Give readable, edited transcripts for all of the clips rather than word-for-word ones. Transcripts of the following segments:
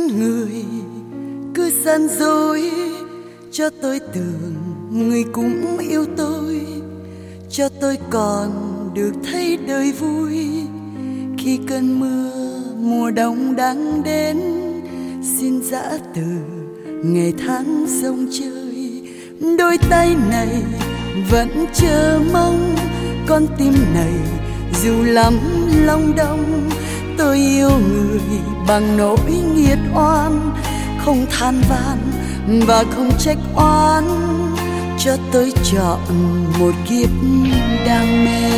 người cứ gian dối, cho tôi tưởng người cũng yêu tôi, cho tôi còn được thấy đời vui. Khi cơn mưa mùa đông đang đến, xin dã từ ngày tháng sông chơi. Đôi tay này vẫn chờ mong, con tim này dù lắm lòng đông. Tôi yêu người bằng nỗi nghiệt oan, không than van và không trách oan, cho tôi chọn một kiếp đam mê.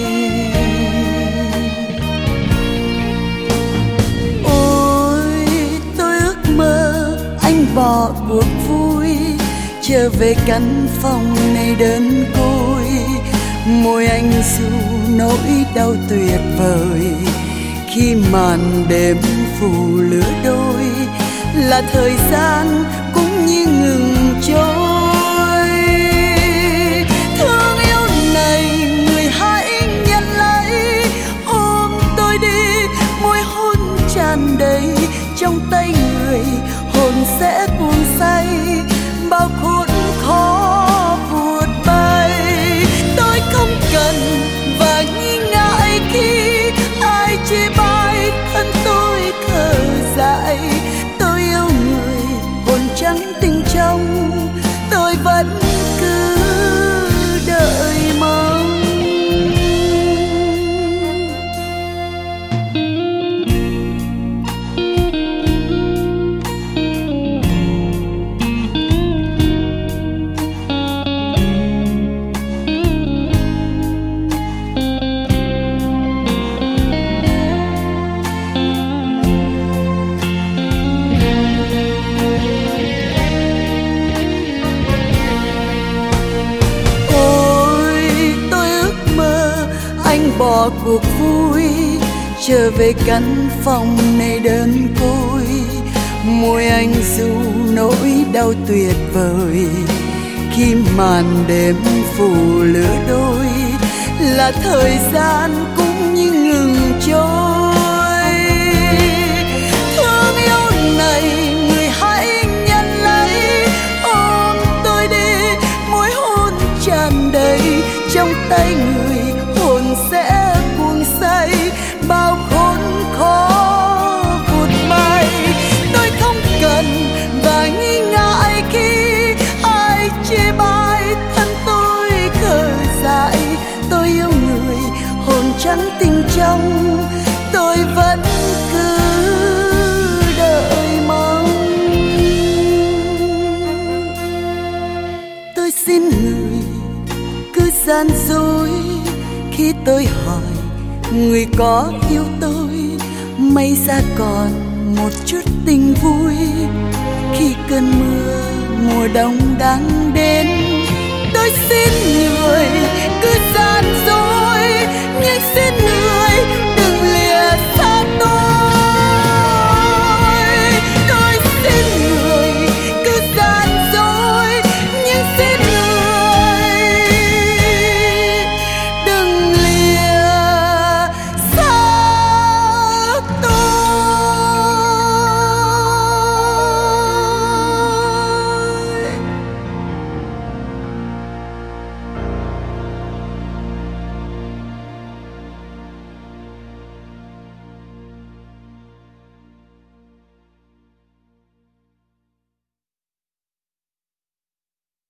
Ôi tôi ước mơ anh bỏ cuộc vui, trở về căn phòng này đơn côi. Môi anh ru nỗi đau tuyệt vời, khi màn đêm phủ lứa đôi, là thời gian cũng như ngừng trôi. Thương yêu này người hãy nhận lấy, ôm tôi đi, môi hôn tràn đầy. Trong tay người hồn sẽ cuồng say, bao khốn khó vụt bay. Tôi không cần và nghi ngại khi ai chê bai, thân tôi thở dài. Tôi yêu người hồn trắng tình trong, tôi vẫn cứ đợi mong. Bỏ cuộc vui, trở về căn phòng này đơn côi. Môi anh ru nỗi đau tuyệt vời, khi màn đêm phủ lứa đôi, là thời gian cũng như ngừng trôi. Thương yêu này người hãy nhận lấy, ôm tôi đi, môi hôn tràn đầy. Trong tay người hồn sẽ cuồng say, bao khốn khó vụt bay. Tôi không cần và nghi ngại khi ai chê bai, thân tôi thở dài. Tôi yêu người hồn trắng tình trong, tôi vẫn cứ đợi mong. Tôi xin người cứ gian dối, khi tôi hỏi người có yêu tôi, may ra còn một chút tình vui. Khi cơn mưa mùa đông đang đến, tôi xin người cứ gian